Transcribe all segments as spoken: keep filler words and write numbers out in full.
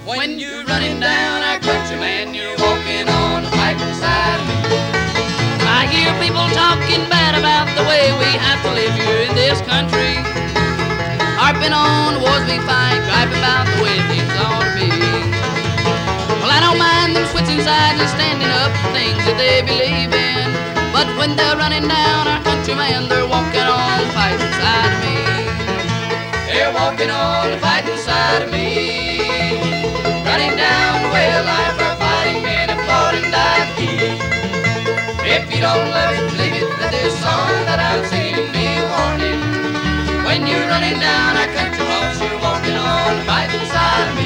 When you're running down our country, man, you're walking on the fighting side of me. I hear people talking bad about the way we have to live here in this country, harping on the wars we fight, griping about the way things ought to be. Well, I don't mind them switching sides and standing up for things that they believe in, but when they're running down our country, man, they're walking on the fighting side of me. They're walking on the fighting side of me, running down the way of life where fighting men have fought and died to keep. If you don't love it, believe it, that this song that I'm singing be a warning. When you're running down our country roads, you're walking on the fighting side of me.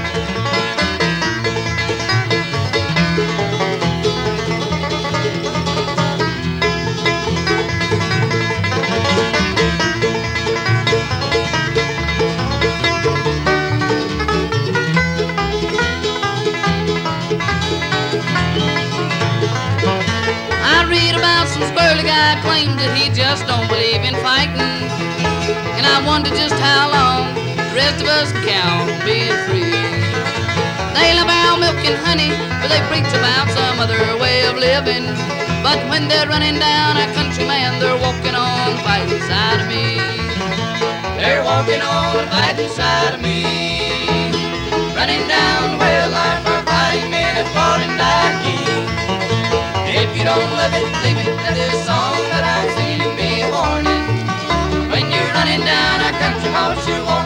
Some squirrely guy claimed that he just don't believe in fighting, and I wonder just how long the rest of us can count on being free. They love our milk and honey, but they preach about some other way of living. But when they're running down our country, man, they're walking on the fighting side of me. They're walking on the fighting side of me, running down the way of life where fighting men have fought and died to keep. If you don't love it, leave it, that this song that I'm singing be a warning. When you're running down our country house, you're walking